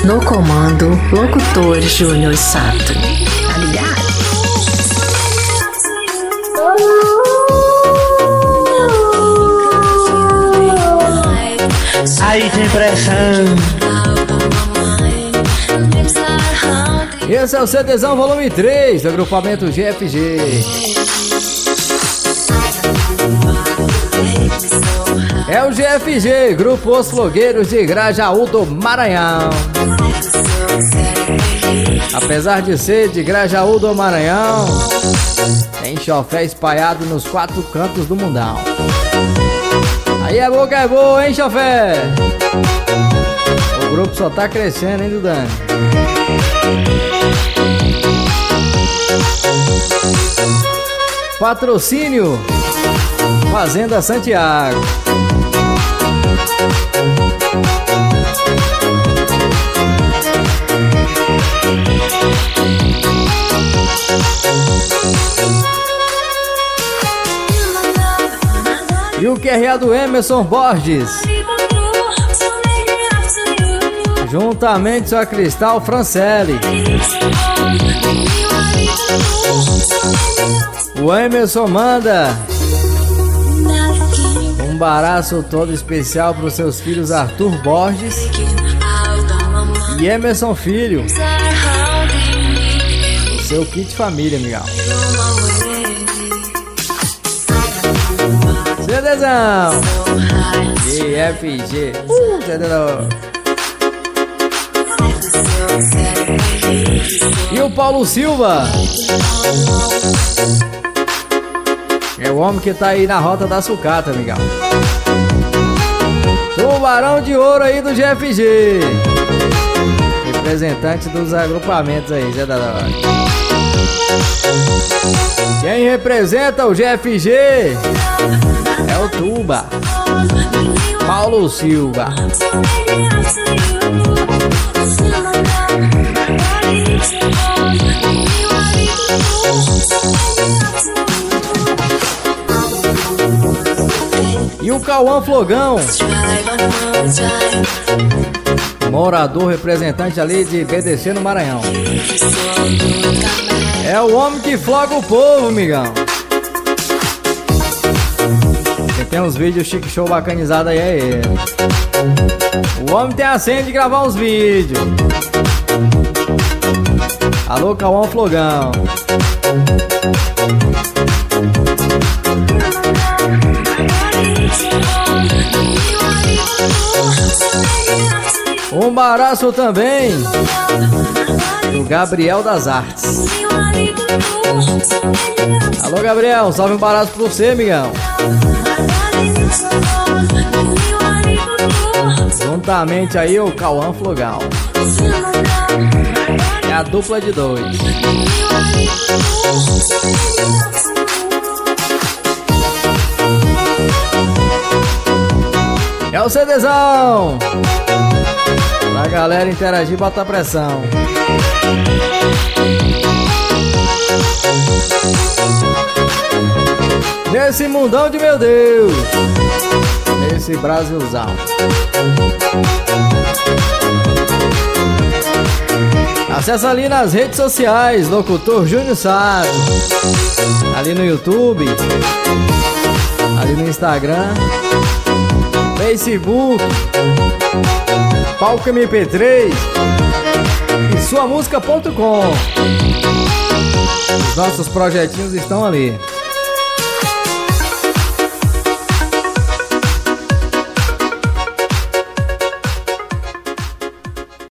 No comando, locutor Júnior Sato. Tá ligado? Aí tem pressão. Esse é o CDzão volume 3 do agrupamento GFG. É o GFG, Grupo Os Flogueiros de Grajaú do Maranhão. Apesar de ser de Grajaú do Maranhão, tem chofé espalhado nos 4 cantos do mundão. Aí é boa que é boa, hein, chofé? O grupo só tá crescendo, hein, Dudane? Patrocínio Fazenda Santiago. E o QRA do Emerson Borges, juntamente com a Cristal Francelli. O Emerson manda um abraço todo especial para os seus filhos Arthur Borges e Emerson Filho. O seu kit família, amigão. CDzão GFG. CDzão. E o Paulo Silva é o homem que tá aí na rota da sucata, amigão. Tubarão de ouro aí do GFG, representante dos agrupamentos aí, Zé da hora. Quem representa o GFG é o Tuba, Paulo Silva. E o Cauã Flogão, morador representante ali de BDC no Maranhão. É o homem que floga o povo, amigão. Quem tem uns vídeos chique show bacanizado aí é ele. O homem tem a senha de gravar uns vídeos. Alô, Cauã Flogão. Um abraço também do Gabriel das Artes. Alô, Gabriel, salve, um abraço pra você, amigão. Juntamente aí o Cauã Flogão. É a dupla de 2. É o CDzão pra galera interagir e botar pressão. Nesse mundão de meu Deus, nesse Brasilzão. Acesse ali nas redes sociais, Locutor Júnior Sato, ali no YouTube, ali no Instagram, Facebook, Palco MP3 e suamusica.com. Os nossos projetinhos estão ali.